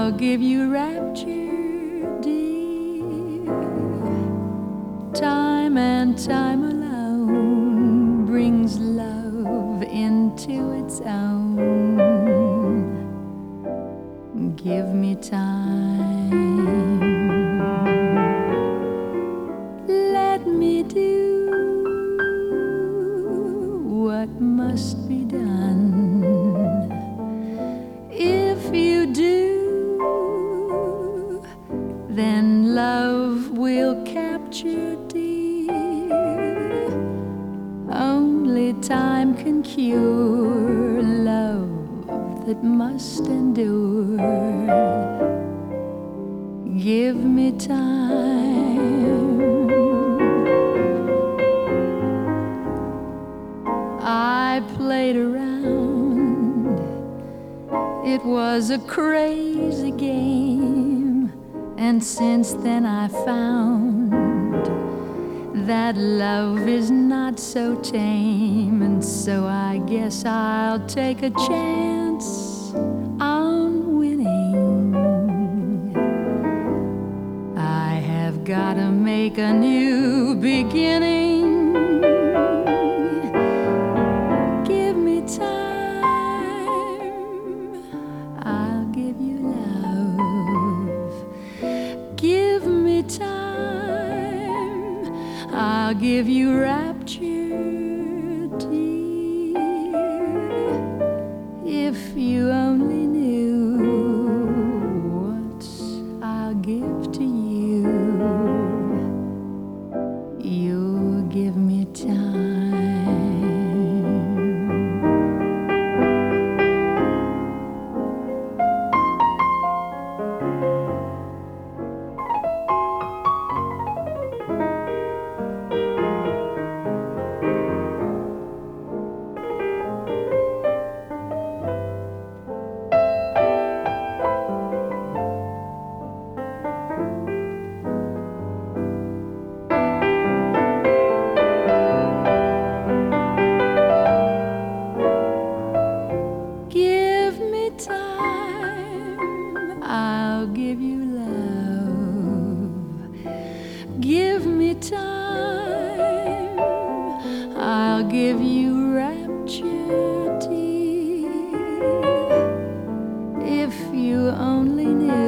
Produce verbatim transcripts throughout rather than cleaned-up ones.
I'll give you rapture, dear. Time and time alone brings love into its own. Give me time. Let me do what must be done. If you do, then love will capture, dear. Only time can cure love that must endure. Give me time. I played around. It was a crazy game, and since then I found that love is not so tame, and so I guess I'll take a chance on winning. I have gotta make a new beginning. Give me time, I'll give you love. Give me time, I'll give you rapture, dear. If you only knew what I'll give to you, you'll give me time. I'll give you love. Give me time, I'll give you rapture, dear. If you only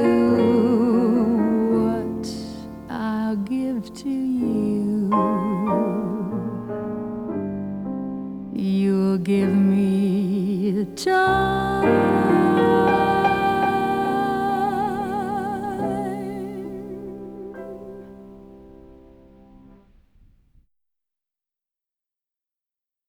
knew what I'll give to you, you'll give me time.